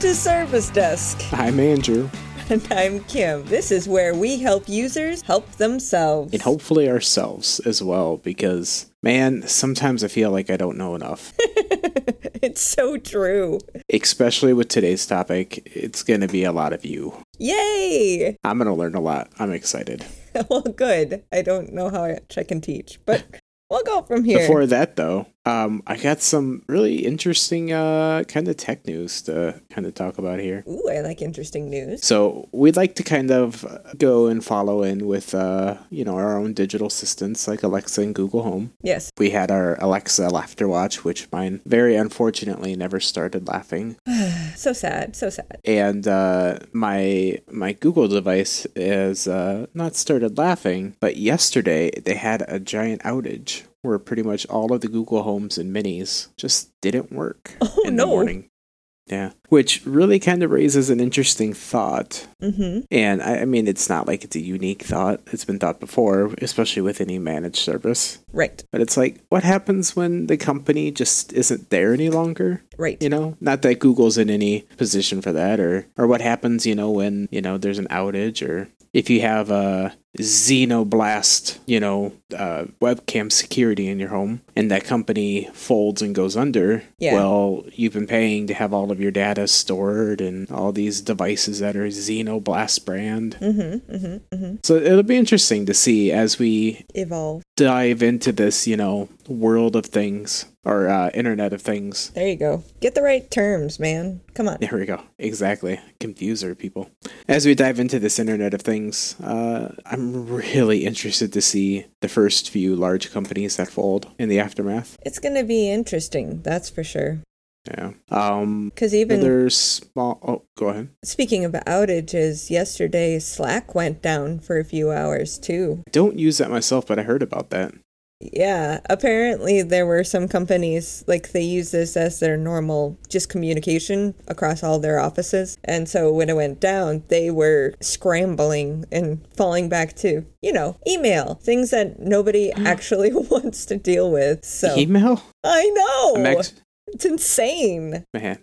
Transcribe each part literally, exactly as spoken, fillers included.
to Service Desk. I'm Andrew. And I'm Kim. This is where we help users help themselves. And hopefully ourselves as well, because, man, sometimes I feel like I don't know enough. It's so true. Especially with today's topic, it's going to be a lot of you. Yay! I'm going to learn a lot. I'm excited. Well, good. I don't know how much I can teach, but we'll go from here. Before that, though, um, I got some really interesting uh, kind of tech news to kind of talk about here. Ooh, I like interesting news. So we'd like to kind of go and follow in with, uh, you know, our own digital assistants like Alexa and Google Home. Yes. We had our Alexa Laughter Watch, which mine very unfortunately never started laughing. So sad, so sad. And uh, my my Google device is uh, not started laughing, but yesterday they had a giant outage where pretty much all of the Google Homes and Minis just didn't work Oh, in no. the morning. Yeah, which really kind of raises an interesting thought. Mm-hmm. And I, I mean, it's not like it's a unique thought. It's been thought before, especially with any managed service. Right, But it's like, what happens when the company just isn't there any longer? right. You know, not that Google's in any position for that, or or what happens, you know, when, you know, there's an outage, or if you have a Xenoblast, you know, uh, webcam security in your home, and that company folds and goes under. Yeah. Well, you've been paying to have all of your data stored and all these devices that are Xenoblast brand. Mm-hmm, mm-hmm, mm-hmm. So it'll be interesting to see as we Evolve. dive into this, you know, world of things, or uh, Internet of Things. There you go. Get the right terms, man. Come on. There we go. Exactly. Confuser, people. As we dive into this Internet of Things, uh, I'm really interested to see the first few large companies that fold in the aftermath. It's going to be interesting, that's for sure. Yeah. Um, Because even there's small... Oh, go ahead. speaking of outages, yesterday Slack went down for a few hours too. I don't use that myself, but I heard about that. Yeah, apparently there were some companies, like they use this as their normal just communication across all their offices. And so when it went down, they were scrambling and falling back to, you know, email, things that nobody actually wants to deal with. So Email? I know. I'm ex- It's insane. Man.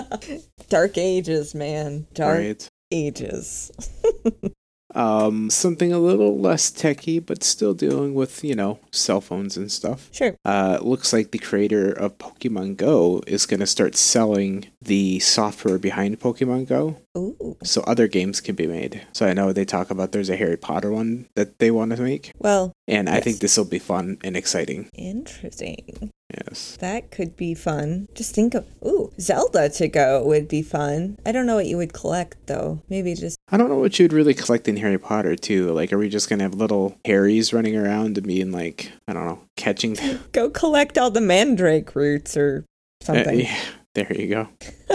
Dark ages, man. Dark Right. ages. Um, something a little less techy, but still dealing with, you know, cell phones and stuff. Sure. Uh, it looks like the creator of Pokemon Go is going to start selling the software behind Pokemon Go, Ooh. so other games can be made. So I know they talk about there's a Harry Potter one that they want to make, Well, and I Yes. think this will be fun and exciting. interesting. Yes. That could be fun. Just think of, ooh, Zelda to go would be fun. I don't know what you would collect, though. Maybe just, I don't know what you'd really collect in Harry Potter, too. Like, are we just going to have little Harrys running around and being like, I don't know, catching... go collect all the Mandrake roots or something. Uh, yeah, there you go.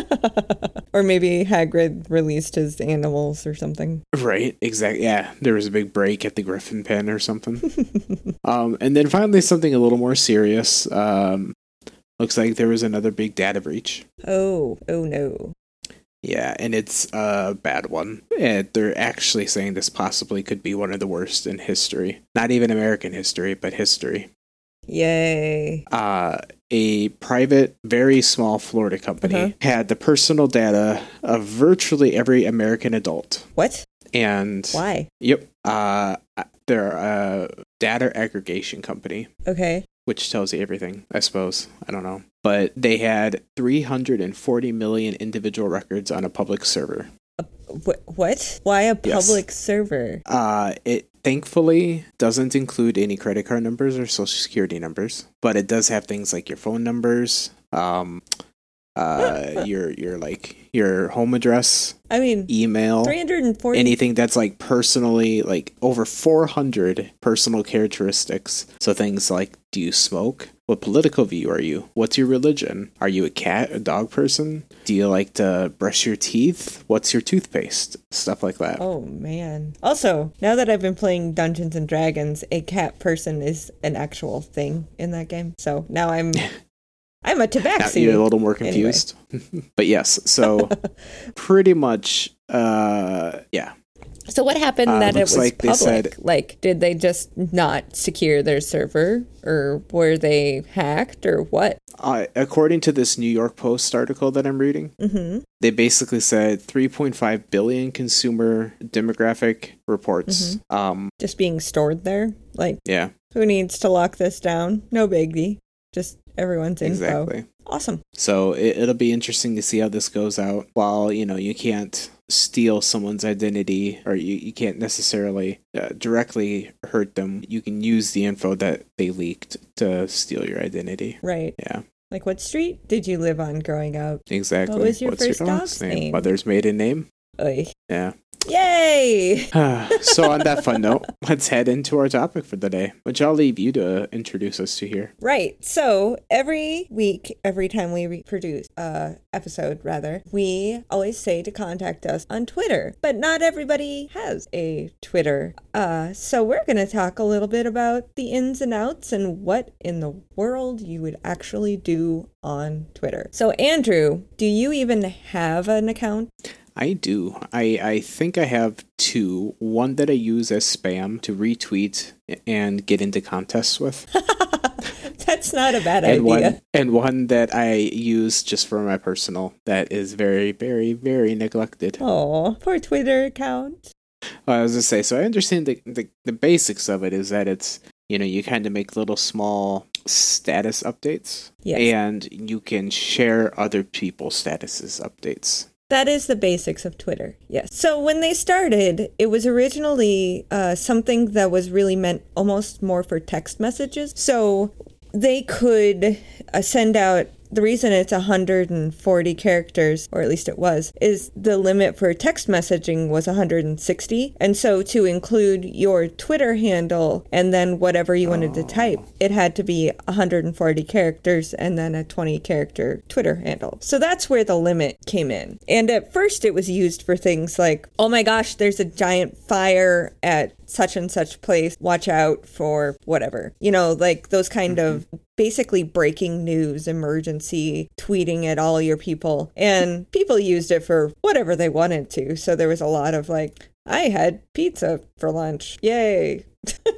Or maybe Hagrid released his animals or something. Right, exactly. Yeah, there was a big break at the Griffin pen or something. um, and then finally, something a little more serious. Um, looks like there was another big data breach. Oh, oh no. Yeah, and it's a bad one. And they're actually saying this possibly could be one of the worst in history. Not even American history, but history. Yay. Uh, a private, very small Florida company Uh-huh. had the personal data of virtually every American adult. What? And Why? Yep. Uh, they're a data aggregation company, Okay. which tells you everything, I suppose. I don't know. But they had three hundred forty million individual records on a public server. Wh- what? Why a Yes. public server? Uh, it thankfully doesn't include any credit card numbers or social security numbers, but it does have things like your phone numbers, um, uh, your your like your home address, I mean, email, three hundred forty. anything that's like personally, like over four hundred personal characteristics. So things like, do you smoke? What political view are you? What's your religion? Are you a cat, a dog person? Do you like to brush your teeth? What's your toothpaste? Stuff like that. Oh man. Also, now that I've been playing Dungeons and Dragons, a cat person is an actual thing in that game. So now I'm I'm a Now tabaxi. you're a little more confused. But yes, so pretty much uh yeah. So what happened Uh, that it was like public? said, like, did they just not secure their server, or were they hacked, or what? Uh, according to this New York Post article that I'm reading, Mm-hmm. they basically said three point five billion consumer demographic reports. Mm-hmm. Um, Just being stored there? Like, yeah, who needs to lock this down? No biggie. Just everyone's info. exactly. Awesome. So it, it'll be interesting to see how this goes out. While, you know, you can't steal someone's identity, or you, you can't necessarily uh, directly hurt them, you can use the info that they leaked to steal your identity. Right. Yeah, Like, what street did you live on growing up? exactly. What was your What's first your dog's dog's name? name? Mother's maiden name? Oy. Yeah. Yay! So on that fun note, let's head into our topic for the day, which I'll leave you to introduce us to here. Right. So every week, every time we reproduce uh episode, rather, we always say to contact us on Twitter. But not everybody has a Twitter. Uh, so we're going to talk a little bit about the ins and outs and what in the world you would actually do on Twitter. So Andrew, do you even have an account? I do. I, I think I have two. One that I use as spam to retweet and get into contests with. That's not a bad and idea. One, and one that I use just for my personal that is very, very, very neglected. Oh, poor Twitter account. Well, I was going to say, so I understand the, the, the basics of it is that it's, you know, you kind of make little small status updates. Yes. And you can share other people's statuses updates. That is the basics of Twitter, yes. So when they started, it was originally uh, something that was really meant almost more for text messages. So they could uh, send out, the reason it's one hundred forty characters, or at least it was, is the limit for text messaging was one hundred sixty. And so to include your Twitter handle and then whatever you wanted to type, it had to be one hundred forty characters and then a twenty character Twitter handle. So that's where the limit came in. And at first it was used for things like, oh my gosh, there's a giant fire at such and such place, watch out for whatever. You know, like those kind of basically breaking news, emergency, tweeting at all your people. And people used it for whatever they wanted to. So there was a lot of like, I had pizza for lunch. Yay.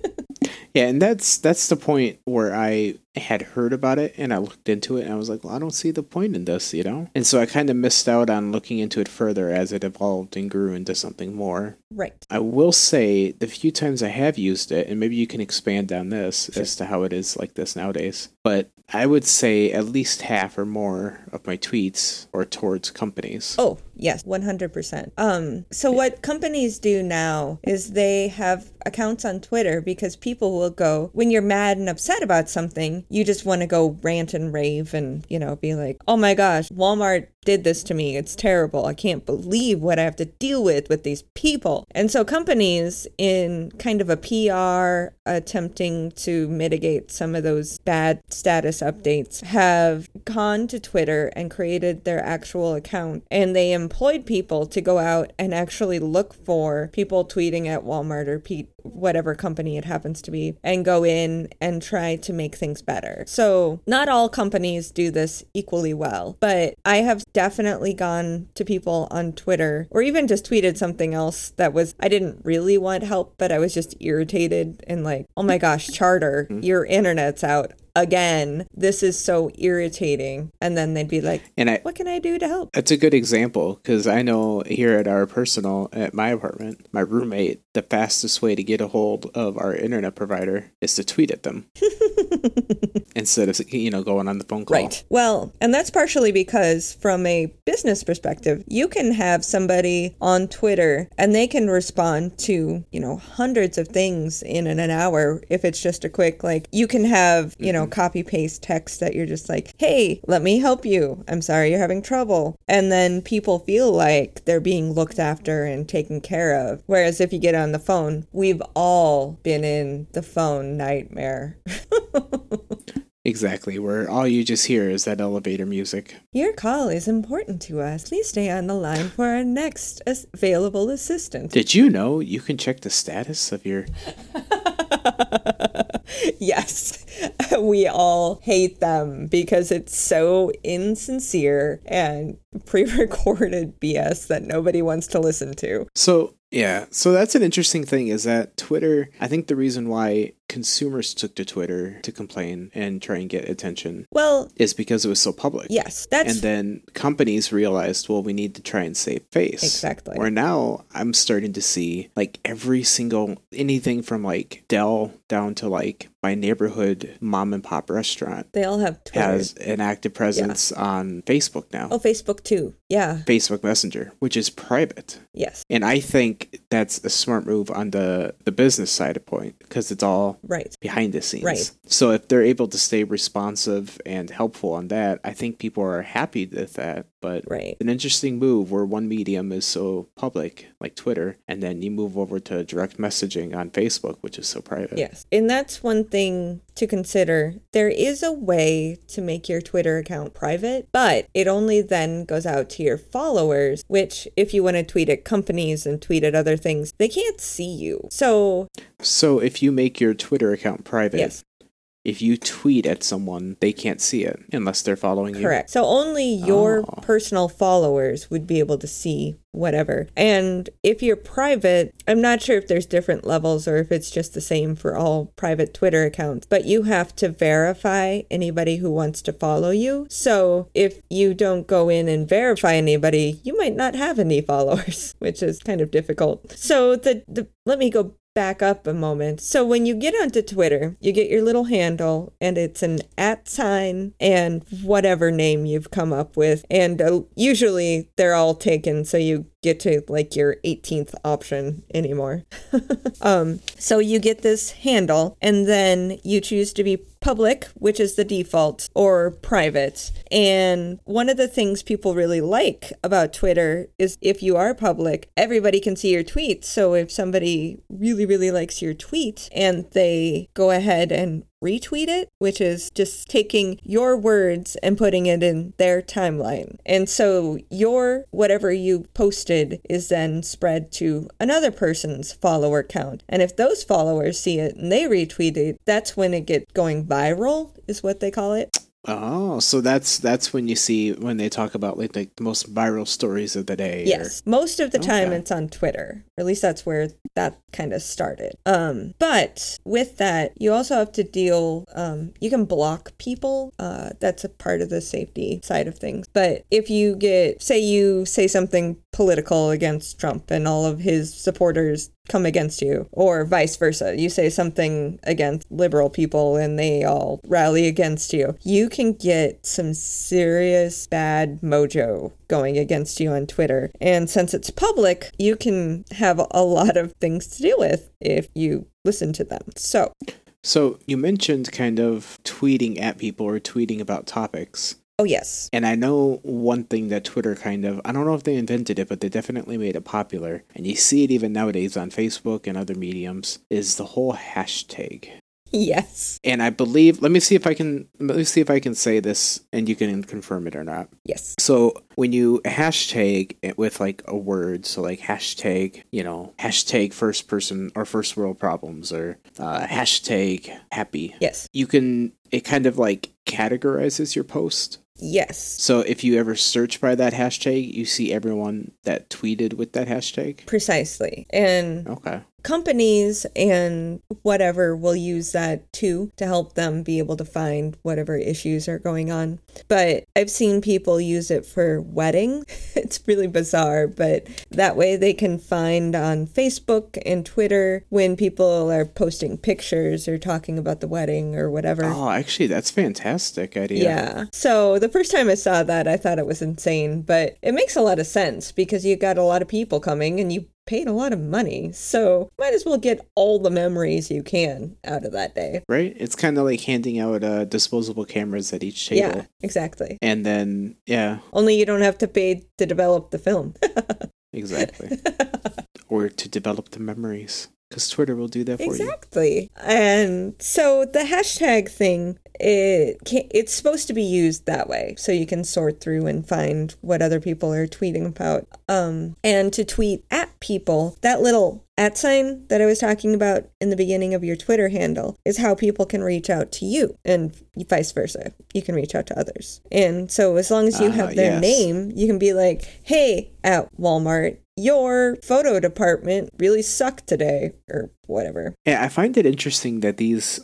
Yeah, and that's that's the point where I had heard about it and I looked into it and I was like, well, I don't see the point in this, you know? And so I kind of missed out on looking into it further as it evolved and grew into something more. Right. I will say the few times I have used it, and maybe you can expand on this sure. as to how it is like this nowadays, but I would say at least half or more of my tweets are towards companies. Oh, yes, one hundred percent. Um, so what companies do now is they have accounts on Twitter because people will go, when you're mad and upset about something, you just want to go rant and rave and, you know, be like, oh my gosh, Walmart did this to me. It's terrible. I can't believe what I have to deal with with these people. And so companies, in kind of a P R attempting to mitigate some of those bad status updates, have gone to Twitter and created their actual account. And they employed people to go out and actually look for people tweeting at Walmart or P- whatever company it happens to be, and go in and try to make things better. So not all companies do this equally well, but I have definitely gone to people on Twitter, or even just tweeted something else that was, I didn't really want help, but I was just irritated and like, oh my gosh, Charter, your internet's out again. This is so irritating. And then they'd be like, and I, what can I do to help? That's a good example, because I know here at our personal, at my apartment, my roommate, the fastest way to get a hold of our internet provider is to tweet at them. Instead of, you know, going on the phone call. Right. Well, and that's partially because from a business perspective, you can have somebody on Twitter and they can respond to, you know, hundreds of things in an hour if it's just a quick, like, you can have, you know, copy paste text that you're just like, hey, let me help you. I'm sorry you're having trouble. And then people feel like they're being looked after and taken care of. Whereas if you get on the phone, we've all been in the phone nightmare. Exactly, where all you just hear is that elevator music. Your call is important to us. Please stay on the line for our next as- available assistant. Did you know you can check the status of your... Yes, we all hate them because it's so insincere and pre-recorded B S that nobody wants to listen to. So Yeah, so that's an interesting thing is that Twitter, I think the reason why consumers took to Twitter to complain and try and get attention Well, is because it was so public. yes, that's And then companies realized, well, we need to try and save face. Exactly. Where now I'm starting to see like every single, anything from like Dell down to like my neighborhood mom and pop restaurant they all have Twitter. has an active presence on Facebook now. Oh, Facebook too. Yeah. Facebook Messenger, which is private. Yes. And I think that's a smart move on the, the business side of point because it's all Right. behind the scenes. Right. So if they're able to stay responsive and helpful on that, I think people are happy with that. But Right. an interesting move where one medium is so public, like Twitter, and then you move over to direct messaging on Facebook, which is so private. Yes. And that's one thing to consider. There is a way to make your Twitter account private, but it only then goes out to your followers, which if you want to tweet at companies and tweet at other things, they can't see you. So, So if you make your Twitter account private, yes. if you tweet at someone, they can't see it unless they're following you. Correct. So only your Oh. personal followers would be able to see whatever. And if you're private, I'm not sure if there's different levels or if it's just the same for all private Twitter accounts, but you have to verify anybody who wants to follow you. So if you don't go in and verify anybody, you might not have any followers, which is kind of difficult. So the, the let me go back up a moment. So when you get onto Twitter, you get your little handle and it's an at sign and whatever name you've come up with. And uh, usually they're all taken. So you get to like your eighteenth option anymore. um, so you get this handle and then you choose to be public, which is the default, or private. And one of the things people really like about Twitter is if you are public, everybody can see your tweets. So if somebody really, really likes your tweet and they go ahead and retweet it, which is just taking your words and putting it in their timeline. And so your whatever you posted is then spread to another person's follower count. And if those followers see it and they retweet it, that's when it gets going viral, is what they call it. Oh, so that's that's when you see when they talk about like the most viral stories of the day. Yes. Or... Most of the time Okay. it's on Twitter. Or at least that's where that kind of started. Um, but with that, you also have to deal, um, you can block people. Uh, that's a part of the safety side of things. But if you get, say you say something political against Trump and all of his supporters come against you, or vice versa. You say something against liberal people and they all rally against you. You can get some serious bad mojo going against you on Twitter. And since it's public, you can have a lot of things to deal with if you listen to them. So, So you mentioned kind of tweeting at people or tweeting about topics. oh yes. And I know one thing that Twitter kind of, I don't know if they invented it, but they definitely made it popular. And you see it even nowadays on Facebook and other mediums, is the whole hashtag. Yes. And I believe, let me see if I can, let me see if I can say this and you can confirm it or not. Yes. So when you hashtag it with like a word, so like hashtag, you know, hashtag first person or first world problems or uh, hashtag happy. Yes. You can, it kind of like categorizes your post. Yes. So if you ever search by that hashtag, you see everyone that tweeted with that hashtag. Precisely. And Okay. companies and whatever will use that too to help them be able to find whatever issues are going on. But I've seen people use it for wedding. It's really bizarre, but that way they can find on Facebook and Twitter when people are posting pictures or talking about the wedding or whatever. Oh, actually, that's a fantastic idea. Yeah. So the first time I saw that, I thought it was insane, but it makes a lot of sense because you got a lot of people coming and you paid a lot of money. So might as well get all the memories you can out of that day. Right? It's kind of like handing out uh, disposable cameras at each table. Yeah, exactly. And then, yeah, Only you don't have to pay to develop the film. exactly. Or to develop the memories. Because Twitter will do that for you. Exactly. And so the hashtag thing, it can, it's supposed to be used that way. So you can sort through and find what other people are tweeting about. Um, and to tweet at people, that little at sign that I was talking about in the beginning of your Twitter handle is how people can reach out to you and vice versa. You can reach out to others. And so as long as you Ah, have their yes. name, you can be like, hey, at Walmart, your photo department really sucked today, or whatever. Yeah, I find it interesting that these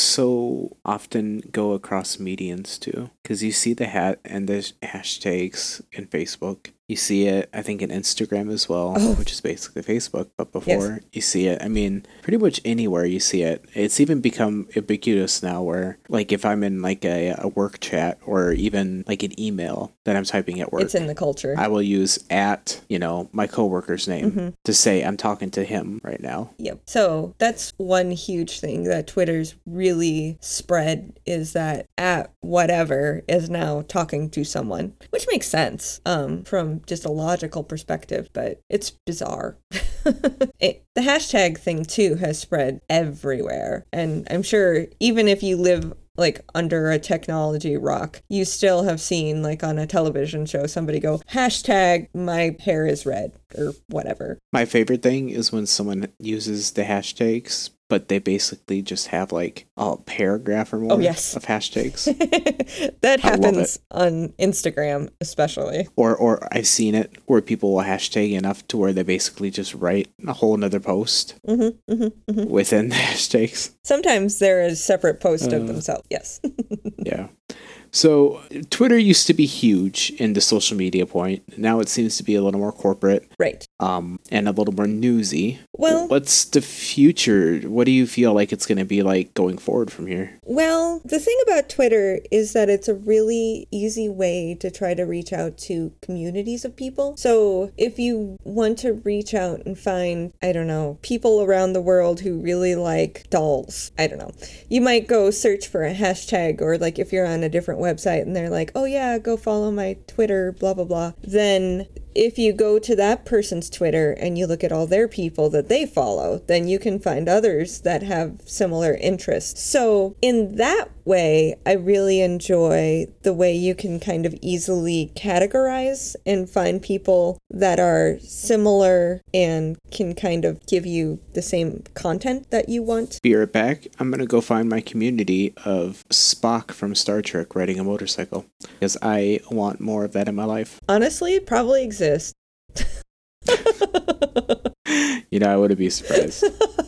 so often go across medians too, because you see the hat and the hashtags in Facebook. You see it, I think, in Instagram as well, oh. which is basically Facebook. But before yes. you see it, I mean, pretty much anywhere you see it. It's even become ubiquitous now where, like, if I'm in, like, a, a work chat or even, like, an email that I'm typing at work. It's in the culture. I will use at, you know, my coworker's name mm-hmm. to say I'm talking to him right now. Yep. So that's one huge thing that Twitter's really spread is that at whatever is now talking to someone, which makes sense um, from just a logical perspective, but it's bizarre. it, the hashtag thing too has spread everywhere, and I'm sure even if you live like under a technology rock, you still have seen like on a television show somebody go hashtag my hair is red or whatever. My favorite thing is when someone uses the hashtags but they basically just have like a paragraph or more oh, yes. of hashtags. That happens on Instagram especially. Or or I've seen it where people will hashtag enough to where they basically just write a whole nother post mm-hmm, mm-hmm, mm-hmm. within the hashtags. Sometimes there is separate post uh, of themselves, yes. Yeah. So Twitter used to be huge in the social media point. Now it seems to be a little more corporate. Right. Um, and a little more newsy. Well, what's the future? What do you feel like it's going to be like going forward from here? Well, the thing about Twitter is that it's a really easy way to try to reach out to communities of people. So if you want to reach out and find, I don't know, people around the world who really like dolls, I don't know, you might go search for a hashtag, or like if you're on a different website and they're like, oh yeah, go follow my Twitter, blah, blah, blah. Then if you go to that person's Twitter and you look at all their people that they follow, then you can find others that have similar interests. So in that way, I really enjoy the way you can kind of easily categorize and find people that are similar and can kind of give you the same content that you want. Be right back. I'm going to go find my community of Spock from Star Trek riding a motorcycle because I want more of that in my life. Honestly, it probably exists. You know, I wouldn't be surprised.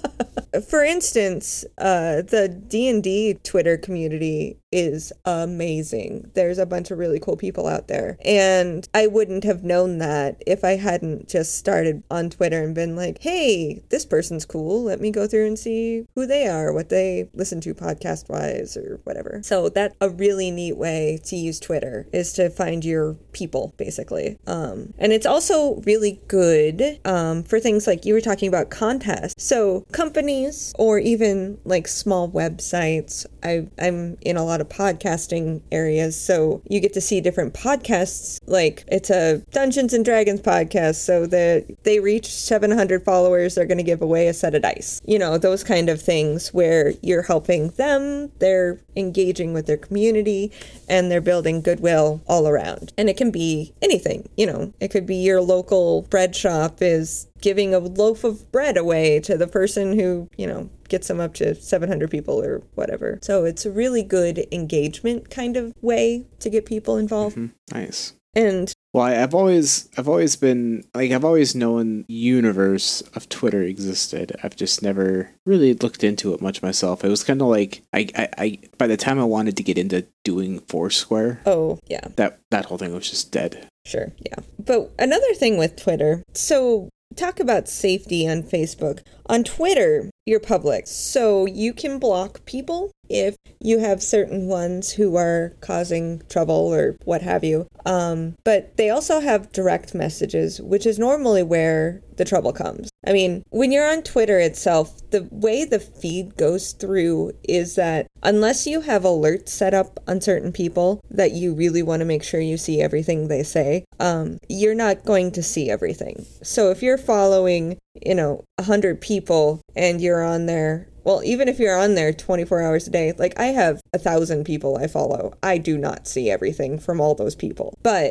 For instance, uh, the D and D Twitter community is amazing. There's a bunch of really cool people out there. And I wouldn't have known that if I hadn't just started on Twitter and been like, hey, this person's cool. Let me go through and see who they are, what they listen to podcast-wise or whatever. So that's a really neat way to use Twitter, is to find your people, basically. Um, and it's also really good um, for things like you were talking about contests. So companies or even like small websites, I, I'm in a lot of podcasting areas, so you get to see different podcasts. Like it's a Dungeons and Dragons podcast, so that they reach seven hundred followers, they're going to give away a set of dice. You know, those kind of things where you're helping them, they're engaging with their community, and they're building goodwill all around. And it can be anything, you know, it could be your local bread shop is giving a loaf of bread away to the person who, you know, gets them up to seven hundred people or whatever. So it's a really good engagement kind of way to get people involved. Mm-hmm. Nice. And well, I, I've always, I've always been like, I've always known the universe of Twitter existed. I've just never really looked into it much myself. It was kind of like, I, I, I, by the time I wanted to get into doing Foursquare, oh yeah, that that whole thing was just dead. Sure, yeah. But another thing with Twitter, so talk about safety on Facebook. On Twitter, you're public, so you can block people if you have certain ones who are causing trouble or what have you. Um, but they also have direct messages, which is normally where the trouble comes. I mean, when you're on Twitter itself, the way the feed goes through is that unless you have alerts set up on certain people that you really want to make sure you see everything they say, um, you're not going to see everything. So if you're following, you know, one hundred people and you're on there, well, even if you're on there twenty-four hours a day, like I have a thousand people I follow, I do not see everything from all those people. But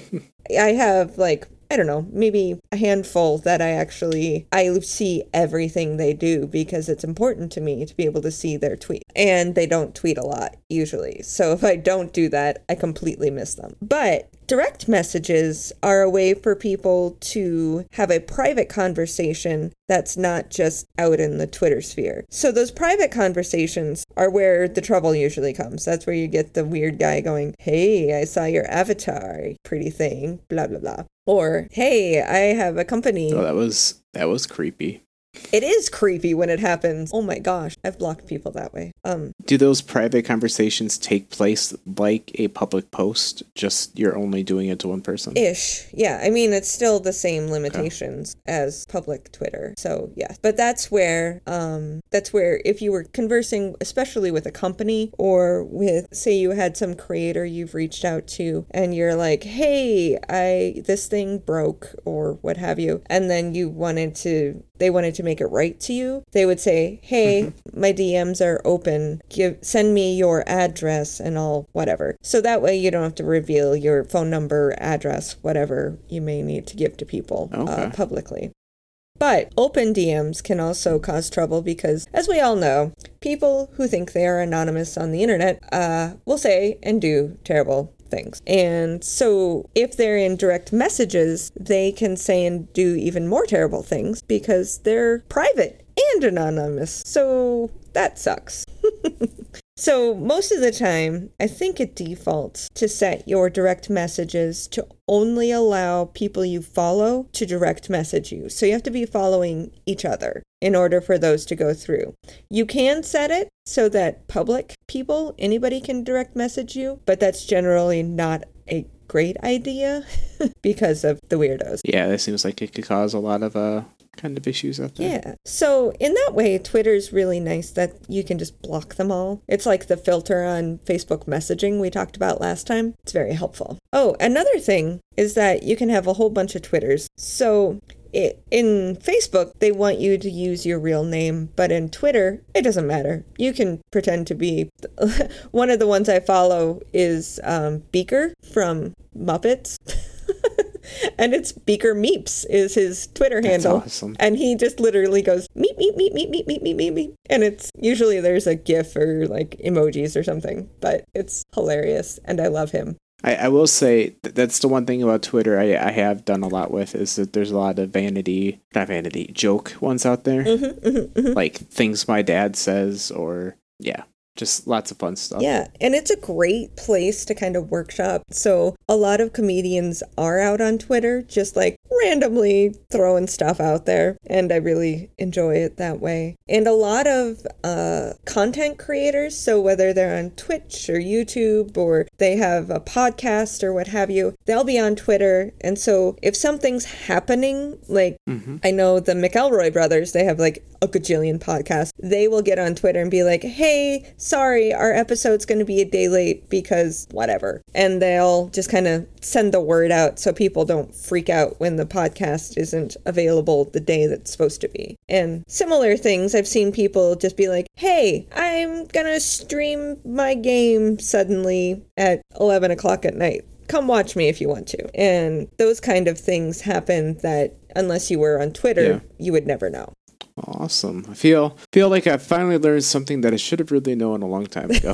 I have like, I don't know, maybe a handful that I actually, I see everything they do because it's important to me to be able to see their tweet. And they don't tweet a lot usually. So if I don't do that, I completely miss them. But direct messages are a way for people to have a private conversation that's not just out in the Twitter sphere. So those private conversations are where the trouble usually comes. That's where you get the weird guy going, hey, I saw your avatar, pretty thing, blah, blah, blah. Or, hey, I have a company. Oh, that was that was creepy. It is creepy when it happens. Oh my gosh, I've blocked people that way. Um, Do those private conversations take place like a public post, just you're only doing it to one person? Ish. Yeah, I mean, it's still the same limitations okay. as public Twitter. So, yes. But that's where, um, that's where if you were conversing, especially with a company or with, say you had some creator you've reached out to and you're like, hey, I, this thing broke or what have you. And then you wanted to, they wanted to make it right to you, they would say, hey, mm-hmm. my D Ms are open. Give send me your address and all whatever. So that way you don't have to reveal your phone number, address, whatever you may need to give to people okay. uh, publicly. But open D Ms can also cause trouble because, as we all know, people who think they are anonymous on the internet uh, will say and do terrible things. And so if they're in direct messages, they can say and do even more terrible things because they're private and anonymous. So that sucks. So most of the time, I think it defaults to set your direct messages to only allow people you follow to direct message you. So you have to be following each other in order for those to go through. You can set it so that public people, anybody can direct message you, but that's generally not a great idea because of the weirdos. Yeah, that seems like it could cause a lot of uh kind of issues out there. Yeah. So in that way, Twitter's really nice that you can just block them all. It's like the filter on Facebook messaging we talked about last time. It's very helpful. Oh, another thing is that you can have a whole bunch of Twitters. So it, in Facebook, they want you to use your real name, but in Twitter, it doesn't matter. You can pretend to be... One of the ones I follow is um, Beaker from Muppets. And it's Beaker Meeps is his Twitter handle. That's awesome. And he just literally goes, meep, meep, meep, meep, meep, meep, meep, meep, meep. And it's usually there's a GIF or like emojis or something, but it's hilarious. And I love him. I, I will say th- that's the one thing about Twitter I, I have done a lot with is that there's a lot of vanity, not vanity, joke ones out there. Mm-hmm, mm-hmm, mm-hmm. Like things my dad says or, yeah. Just lots of fun stuff. Yeah, and it's a great place to kind of workshop. So a lot of comedians are out on Twitter, just like randomly throwing stuff out there. And I really enjoy it that way. And a lot of uh, content creators, so whether they're on Twitch or YouTube or they have a podcast or what have you, they'll be on Twitter. And so if something's happening, like mm-hmm. I know the McElroy brothers, they have like a gajillion podcasts. They will get on Twitter and be like, hey, sorry, our episode's going to be a day late because whatever. And they'll just kind of send the word out so people don't freak out when the podcast isn't available the day that's supposed to be. And similar things, I've seen people just be like, hey, I'm going to stream my game suddenly at eleven o'clock at night. Come watch me if you want to. And those kind of things happen that unless you were on Twitter, yeah. you would never know. Awesome. I feel feel like I finally learned something that I should have really known a long time ago.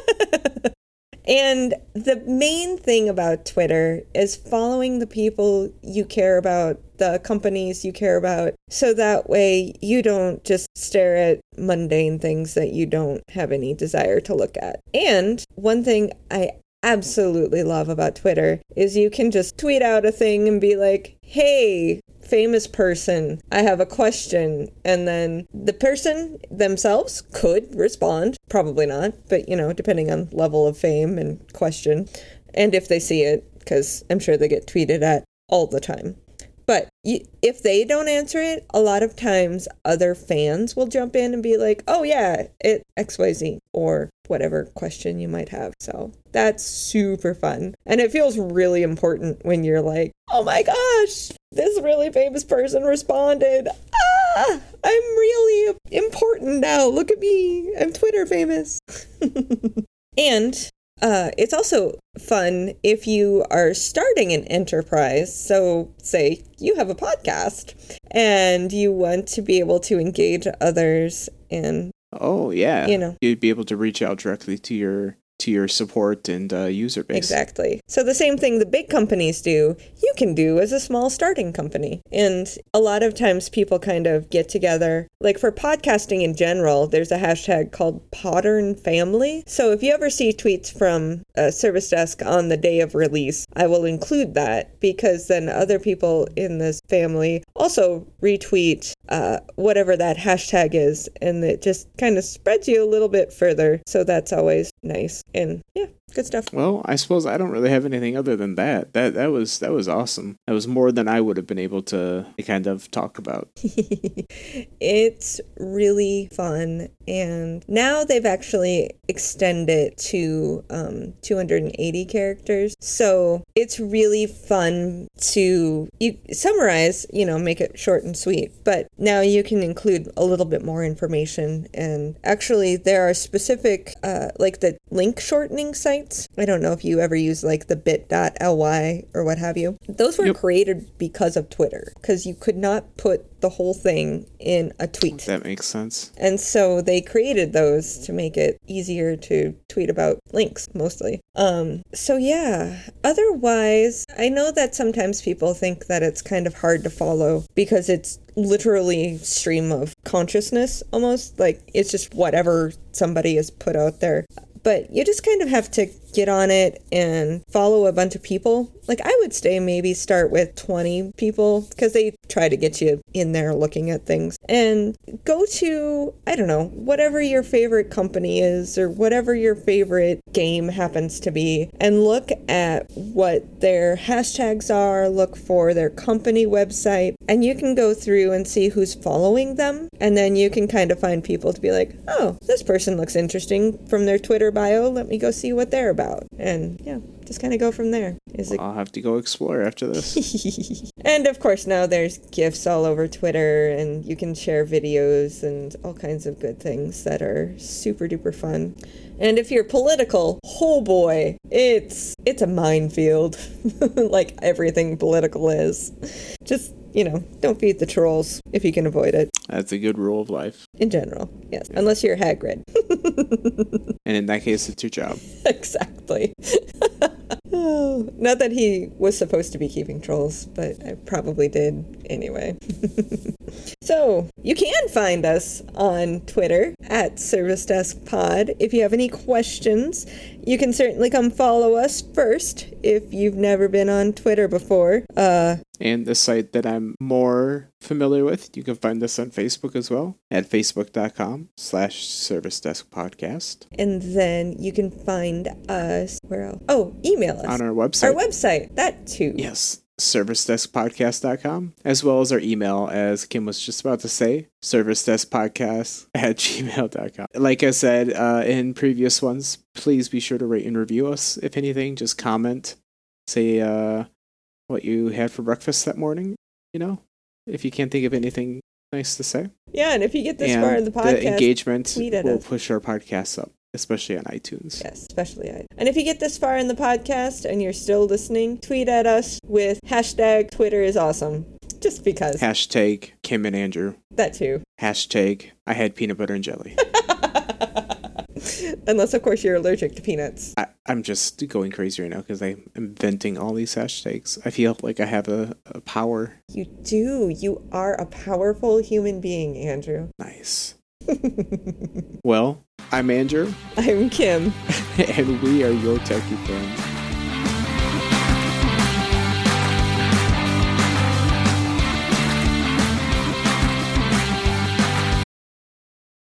And the main thing about Twitter is following the people you care about, the companies you care about, so that way you don't just stare at mundane things that you don't have any desire to look at. And one thing I absolutely love about Twitter is you can just tweet out a thing and be like, hey, famous person, I have a question. And then the person themselves could respond. Probably not, but, you know, depending on level of fame and question. And if they see it, because I'm sure they get tweeted at all the time. But you, if they don't answer it, a lot of times other fans will jump in and be like, oh yeah, it X Y Z or whatever question you might have. So that's super fun. And it feels really important when you're like, oh my gosh, this really famous person responded. Ah, I'm really important now. Look at me. I'm Twitter famous. And Uh, it's also fun if you are starting an enterprise. So say you have a podcast and you want to be able to engage others and, oh, yeah, you know, you'd be able to reach out directly to your to your support and uh, user base. Exactly. So the same thing the big companies do, you can do as a small starting company. And a lot of times people kind of get together. Like for podcasting in general, there's a hashtag called Podern Family. So if you ever see tweets from a Service Desk on the day of release, I will include that because then other people in this family also retweet uh, whatever that hashtag is. And it just kind of spreads you a little bit further. So that's always nice. And yeah, good stuff. Well, I suppose I don't really have anything other than that. That that was that was awesome. That was more than I would have been able to kind of talk about. It's really fun, and now they've actually extended to um, two hundred eighty characters. So it's really fun to you summarize, you know, make it short and sweet. But now you can include a little bit more information, and actually there are specific, uh, like the link shortening sites. I don't know if you ever use like the bit.ly or what have you. Those were yep. created because of Twitter, because you could not put the whole thing in a tweet. That makes sense. And so they created those to make it easier to tweet about links, mostly. Um, so yeah, otherwise, I know that sometimes people think that it's kind of hard to follow because it's literally stream of consciousness almost. Like it's just whatever somebody has put out there. But you just kind of have to get on it and follow a bunch of people. Like I would say maybe start with twenty people because they try to get you in there looking at things. And go to, I don't know, whatever your favorite company is or whatever your favorite game happens to be and look at what their hashtags are, look for their company website, and you can go through and see who's following them. And then you can kind of find people to be like, oh, this person looks interesting from their Twitter bio. Let me go see what they're about. And yeah, just kind of go from there. Is it? I'll have to go explore after this. And of course now there's GIFs all over Twitter and you can share videos and all kinds of good things that are super duper fun. And if you're political, oh boy, it's it's a minefield. Like everything political is. Just, you know, don't feed the trolls if you can avoid it. That's a good rule of life. In general, yes. Unless you're Hagrid. And in that case, it's your job. Exactly. Oh, not that he was supposed to be keeping trolls, but I probably did anyway. So, you can find us on Twitter at Service Desk Pod. If you have any questions, you can certainly come follow us first if you've never been on Twitter before. Uh, and the site that I'm more familiar with, you can find us on Facebook as well at facebook.com slash Service Desk Podcast. And then you can find us, where else? Oh, email us. On our website. Our website, that too. Yes. service desk podcast dot com, as well as our email, as Kim was just about to say, service desk podcast at gmail dot com. Like I said uh, in previous ones, please be sure to rate and review us. If anything, just comment, say uh, what you had for breakfast that morning, you know, if you can't think of anything nice to say. Yeah, and if you get this and far in the podcast, the engagement tweet at will us. push our podcast up, especially on iTunes. Yes, especially I. And if you get this far in the podcast and you're still listening, tweet at us with hashtag Twitter is awesome. Just because. Hashtag Kim and Andrew. That too. Hashtag I had peanut butter and jelly. Unless, of course, you're allergic to peanuts. I, I'm just going crazy right now because I'm inventing all these hashtags. I feel like I have a, a power. You do. You are a powerful human being, Andrew. Nice. Well, I'm Andrew. I'm Kim. And we are your techie friends.